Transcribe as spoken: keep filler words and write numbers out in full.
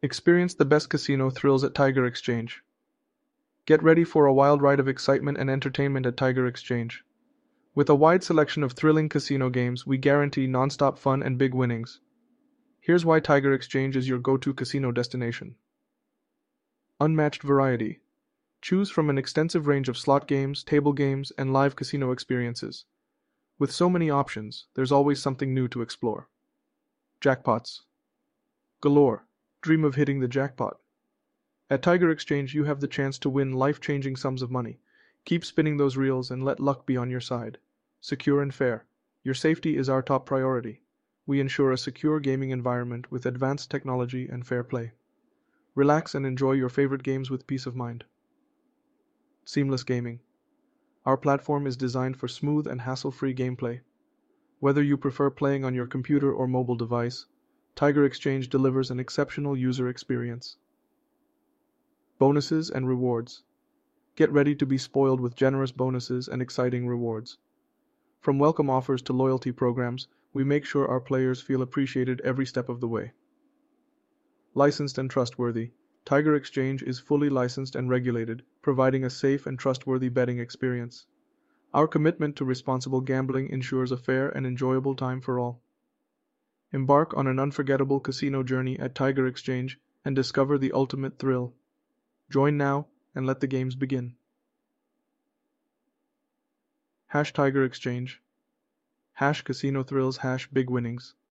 Experience the best casino thrills at Tiger Exchange. Get ready for a wild ride of excitement and entertainment at Tiger Exchange. With a wide selection of thrilling casino games, we guarantee non-stop fun and big winnings. Here's why Tiger Exchange is your go-to casino destination. Unmatched variety. Choose from an extensive range of slot games, table games, and live casino experiences. With so many options, there's always something new to explore. Jackpots galore. Dream of hitting the jackpot. At Tiger Exchange, you have the chance to win life-changing sums of money. Keep spinning those reels and let luck be on your side. Secure and fair. Your safety is our top priority. We ensure a secure gaming environment with advanced technology and fair play. Relax and enjoy your favorite games with peace of mind. Seamless gaming. Our platform is designed for smooth and hassle-free gameplay. Whether you prefer playing on your computer or mobile device, Tiger Exchange delivers an exceptional user experience. Bonuses and rewards. Get ready to be spoiled with generous bonuses and exciting rewards. From welcome offers to loyalty programs, we make sure our players feel appreciated every step of the way. Licensed and trustworthy. Tiger Exchange is fully licensed and regulated, providing a safe and trustworthy betting experience. Our commitment to responsible gambling ensures a fair and enjoyable time for all. Embark on an unforgettable casino journey at Tiger Exchange and discover the ultimate thrill. Join now and let the games begin. Hash Tiger Exchange. Hash casino thrills, hash big winnings.